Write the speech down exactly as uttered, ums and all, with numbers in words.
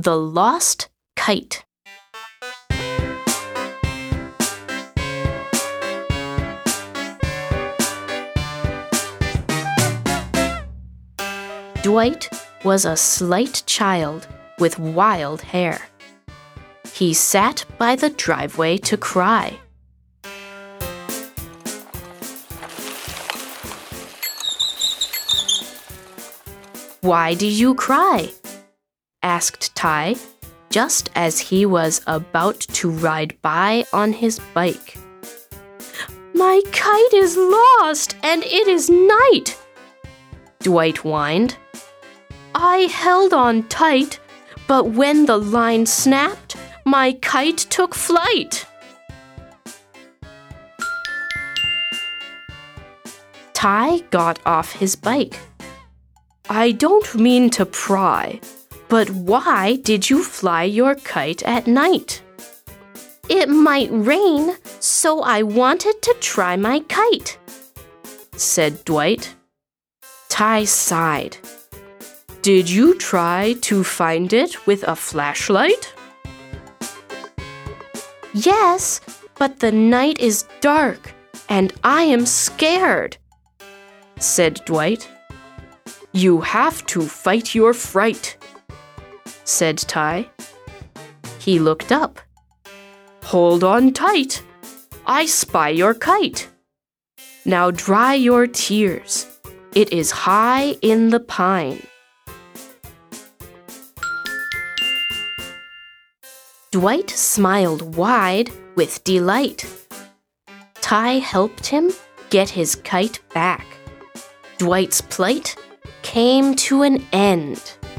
The Lost Kite. Dwight was a slight child with wild hair. He sat by the driveway to cry. "Why do you cry?" asked Ty, just as he was about to ride by on his bike. "My kite is lost, and it is night," Dwight whined. "I held on tight, but when the line snapped, my kite took flight." Ty got off his bike. "I don't mean to pry, but why did you fly your kite at night?" "It might rain, so I wanted to try my kite," said Dwight. Ty sighed. "Did you try to find it with a flashlight?" "Yes, but the night is dark, and I am scared," said Dwight. "You have to fight your fright," said Ty. He looked up. "Hold on tight. I spy your kite. Now dry your tears. It is high in the pine." Dwight smiled wide with delight. Ty helped him get his kite back. Dwight's plight came to an end.